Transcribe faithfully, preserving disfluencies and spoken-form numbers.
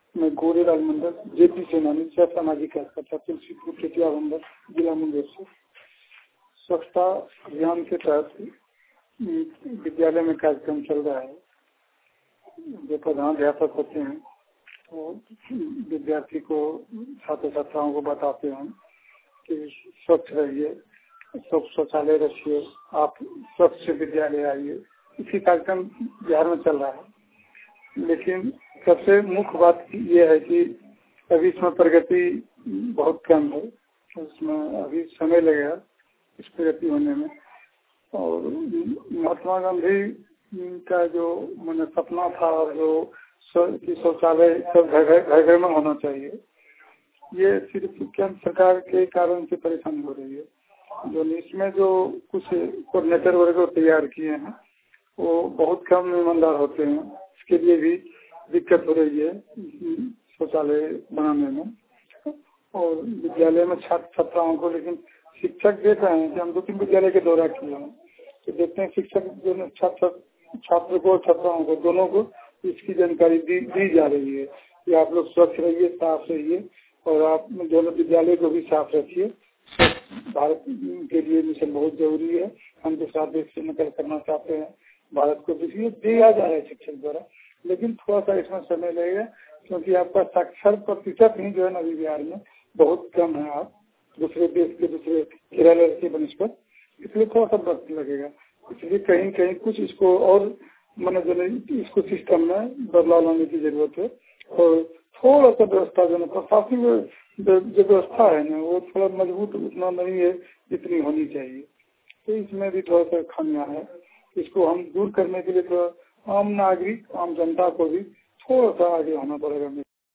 मैं गोरेलाल मंडल जेपी सेनानी सह सामाजिक कार्यकर्ता तुलसीपुर चेतिया मंडल जिला मुंगेर से स्वच्छता अभियान के तहत विद्यालय में कार्यक्रम चल रहा है। जो प्रधानाध्यापक होते हैं वो विद्यार्थी को छात्र छात्राओं को बताते हैं कि स्वच्छ रहिए, स्वच्छ शौचालय रखिए, आप स्वच्छ विद्यालय आइए। इसी कार्यक्रम बिहार में चल रहा है। लेकिन सबसे मुख्य बात यह है कि अभी इसमें प्रगति बहुत कम है, उसमें अभी समय लगेगा इस प्रगति होने में। और महात्मा गांधी का जो मैंने सपना था और जो शौचालय सब घर घर घर में होना चाहिए, ये सिर्फ केंद्र सरकार के कारण से परेशानी हो रही है। जो इसमें जो कुछ कोऑर्डिनेटर वगैरह तैयार किए हैं वो बहुत कम ईमानदार होते हैं, इसके लिए भी दिक्कत हो रही है शौचालय बनाने में। और विद्यालय में छात्र छात्राओं को, लेकिन शिक्षक देख रहे हैं कि हम दो तीन विद्यालय के दौरा किए हैं तो देखते हैं शिक्षक दोनों छात्र छात्र को छात्राओं को दोनों को इसकी जानकारी दी दी जा रही है कि आप लोग स्वच्छ रहिए, साफ रहिए और आप दोनों विद्यालय को भी साफ रखिए। भारत के लिए मिशन बहुत जरूरी है। हम दूसरा देश से नकल करना चाहते हैं भारत को, इसलिए दिया जा रहा है शिक्षक द्वारा। लेकिन थोड़ा सा इसमें समय लगेगा क्योंकि आपका साक्षर प्रतिशत ही जो है ना बिहार में बहुत कम है। आप दूसरे देश के दूसरे केरल के बनस्पत, इसलिए थोड़ा सा वक्त लगेगा। इसलिए कहीं कहीं कुछ इसको और मैंने इसको सिस्टम में बदलाव लाने की जरूरत है। और थोड़ा सा व्यवस्था जो है प्रशासनिक जो व्यवस्था है ना वो थोड़ा मजबूत उतना नहीं है जितनी होनी चाहिए। तो इसमें भी थोड़ा सा खामियां है। इसको हम दूर करने के लिए थोड़ा आम नागरिक आम जनता को भी थोड़ा सा आगे होना पड़ेगा।